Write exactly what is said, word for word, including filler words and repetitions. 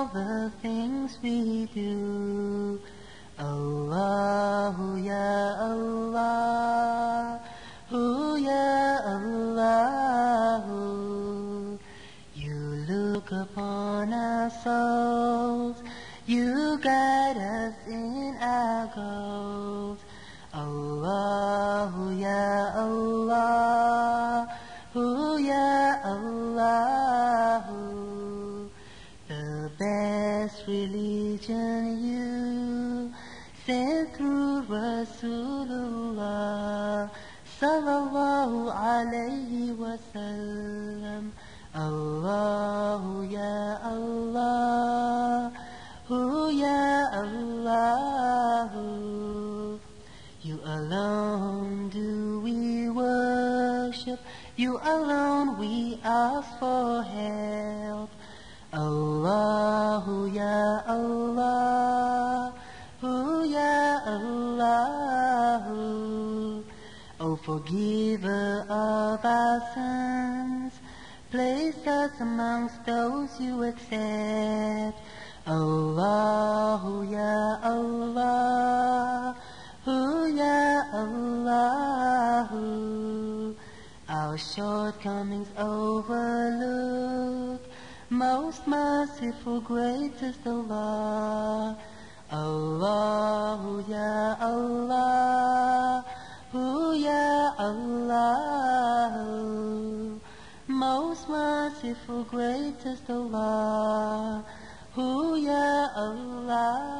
all the things we do. Allahu Ya Allah, Hu Ya Allahu. You look upon our souls, you guide us in our goals. Allahu Ya Allah, Hu Ya Allahu. The best religion you sent through Rasulullah sallallahu alayhi wa sallam. Allahu Ya Allah, Hu Ya Allahu. You alone do we worship, you alone we ask for help. Allahu Ya Allah, Hu Ya Allahu. O forgiver of our sins, place us amongst those you accept. Allahu Ya Allah, Hu Ya Allahu. Our shortcomings overlook, most merciful, greatest Allah. Allahu Ya Allah, Hu Ya Allahu. Most merciful, greatest Allah, Hu Ya Allah.